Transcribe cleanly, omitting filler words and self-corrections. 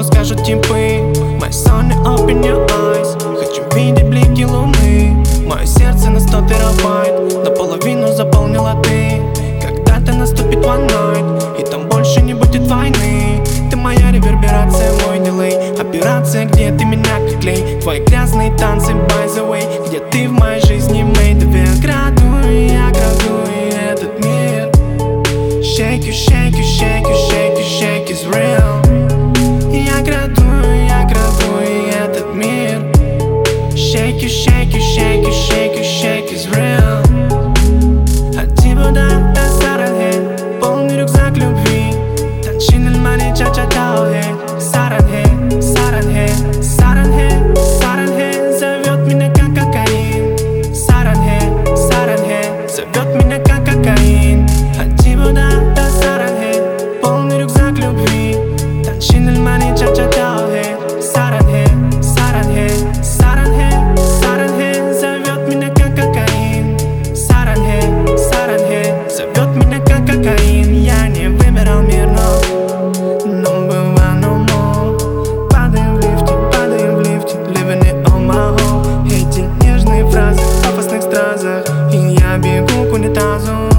что скажут типы. My son, open your eyes. Хочу видеть блики луны. Мое сердце на 100 терабайт, наполовину заполнила ты. Когда-то наступит one night, и там больше не будет войны. Ты моя реверберация, мой дилей. Операция, где ты меня как клей. Твои грязные танцы, by the way. Где ты в моей жизни, made of it. Я градую этот мир. Shake you, shake you, shake you, shake you, shake is real. Я градую этот мир. Shake you, shake you, shake you, shake you, shake is real. От Тибуда до Саранхе, полный рюкзак любви. Танчин эль-мани, ча-ча-тао-хе. Саранхе, Саранхе, Саранхе, Саранхе зовет меня как кокаин. Саранхе, Саранхе зовет меня как кокаин. От Тибуда до Саранхе, полный рюкзак любви. Танчин эль-мани, ча-ча-тао-хе. Саранхе, Саранхе, Саранхе, Саранхе зовет меня как кокаин. Саранхе, Саранхе зовет меня как кокаин. Я не выбирал мир, но было no more. Падаем в лифте, living it on my own. Эти нежные фразы в опасных стразах, и я бегу к унитазу.